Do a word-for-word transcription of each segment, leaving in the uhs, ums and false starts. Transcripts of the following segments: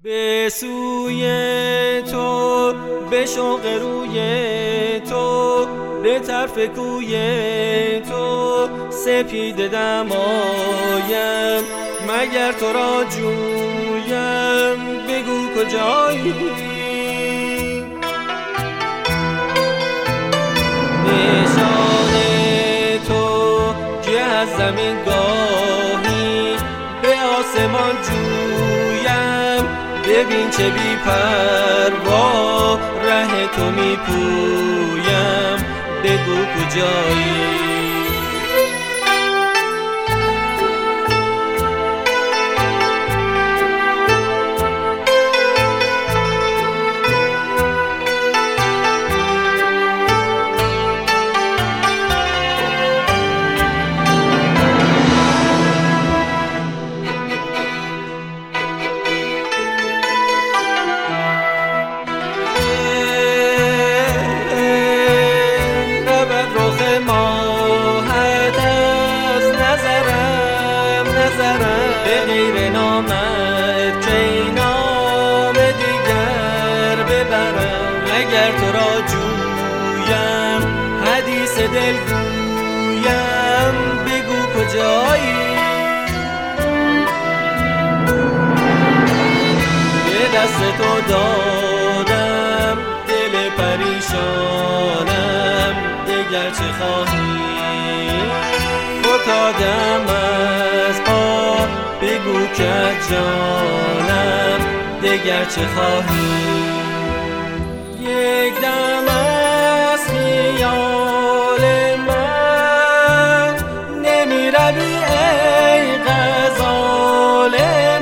به سوی تو، به شوق روی تو، به طرف کوی تو سپیده دمایم. مگر تو را جویم، بگو کجایی؟ نشان تو که از زمین گاهی به آسمان جویم. ببین چه بی پروا ره تو می پویم، بگو کجایی؟ به غیر نامت چه نام دیگر ببرم. اگر تو را جویم، حدیث دل گویم، بگو کجایی؟ به دست تو دادم دل پریشانم، دیگر چه خواهی؟ فتادم از پا، بگو که جانم، دیگر چه خواهی؟ یک دم از خیال من نمی روی ای غزال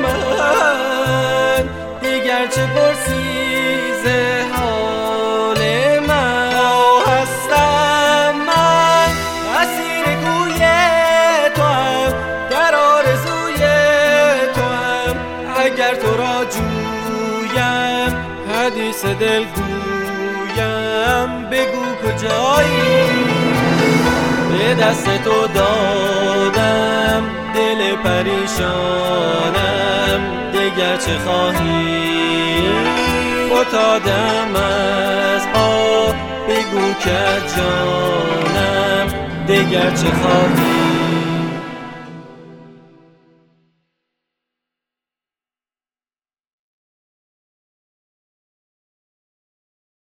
من، دیگر چه پرسی ز حال من؟ هستم من اسیر کوی توام، در آرزوی توام. اگر تو را جویم، حدیث دل گویم، بگو کجایی؟ به دست تو دادم دل پریشانم، دیگر چه خواهی؟ فتادم از پا، بگو که جانم، دیگر چه خواهی؟